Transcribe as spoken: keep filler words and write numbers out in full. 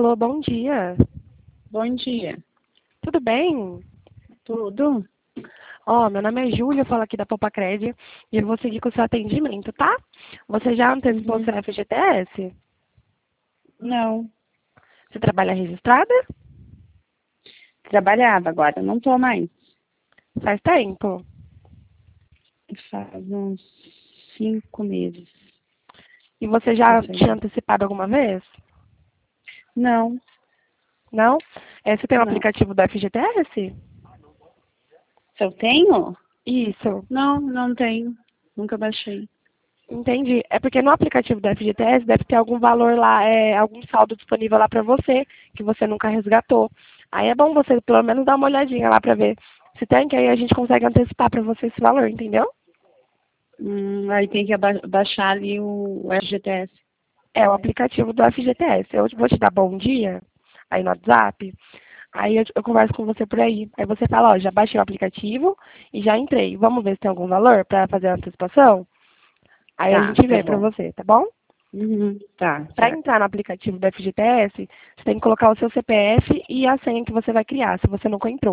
Alô, bom dia. Bom dia. Tudo bem? Tudo? Ó, meu nome é Júlia, eu falo aqui da Popacred e eu vou seguir com o seu atendimento, tá? Você já antecipou o Uhum. seu F G T S? Não. Você trabalha registrada? Trabalhava agora, não tô mais. Faz tempo. Faz uns cinco meses. E você que eu já saí. tinha antecipado alguma vez? Não, Não? É, você tem o não. aplicativo do F G T S? Se eu tenho? Isso. Não, não tenho. Nunca baixei. Entendi. É porque no aplicativo do F G T S deve ter algum valor lá, é, algum saldo disponível lá para você, que você nunca resgatou. Aí é bom você pelo menos dar uma olhadinha lá para ver se tem, que aí a gente consegue antecipar para você esse valor, entendeu? Hum, aí tem que aba- baixar ali o F G T S. É o aplicativo do F G T S. Eu vou te dar bom dia aí no WhatsApp, aí eu, eu converso com você por aí. Aí você fala, ó, já baixei o aplicativo e já entrei. Vamos ver se tem algum valor para fazer a antecipação? Aí a Tá, gente tá vê para bom. você, tá bom? Uhum, tá, Para certo. entrar no aplicativo do F G T S, você tem que colocar o seu C P F e a senha que você vai criar, se você nunca entrou.